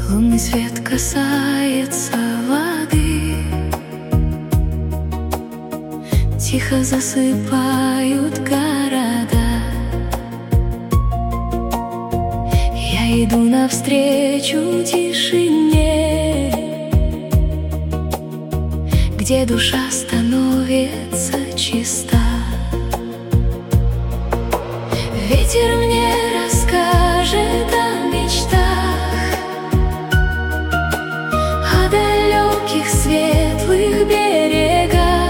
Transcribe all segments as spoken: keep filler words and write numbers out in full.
Лунный свет касается воды, тихо засыпают города. Я иду навстречу тишине, где душа становится чиста. Ветер мне расскажет о мечтах, о далеких светлых берегах.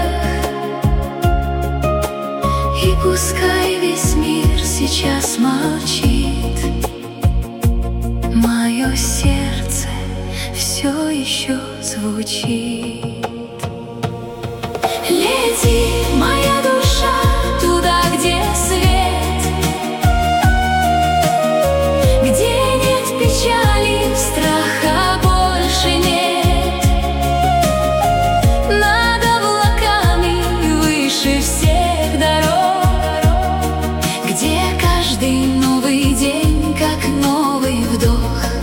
И пускай весь мир сейчас молчит, мое сердце все еще звучит. Лети, моя душа, туда, где свет, где нет печали, страха больше нет. Над облаками, выше всех дорог, где каждый новый день, как новый вдох.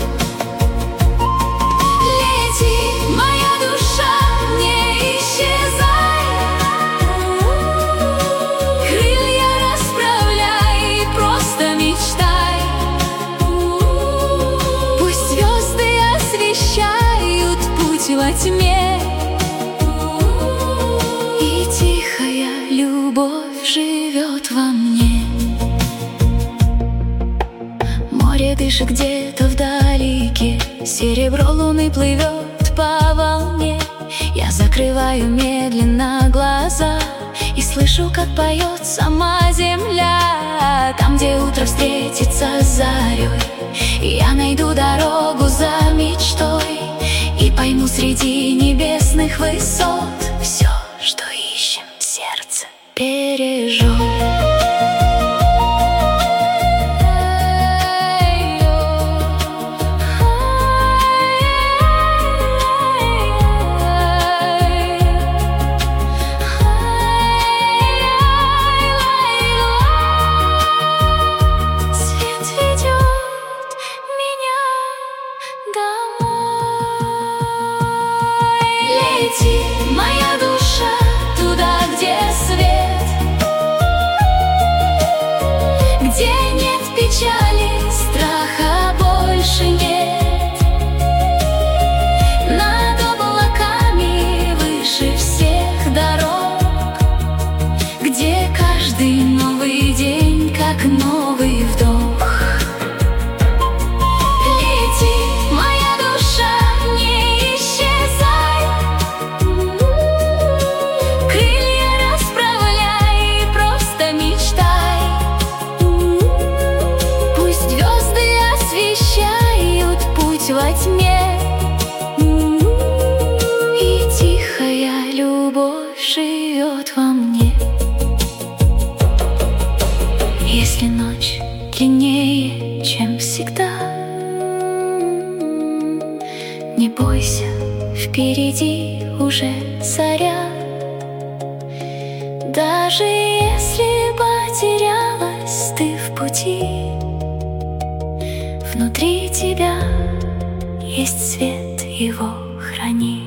Во тьме, и тихая любовь живет во мне. Море дышит где-то вдалеке, серебро луны плывет по волне. Я закрываю медленно глаза и слышу, как поет сама земля. Там, где утро встретится с зарей, я найду дорогу за мечтой и пойму среди небесных высот все, что ищем, сердце бережет. Лети, моя душа, туда, где свет, где нет печали, страха больше нет. Над облаками, выше всех дорог, где каждый новый день, как новый вдох. Во тьме, и тихая любовь живет во мне. Если ночь длиннее, чем всегда, не бойся, впереди уже заря. Даже если потерялась ты в пути, внутри тебя есть свет, его храни.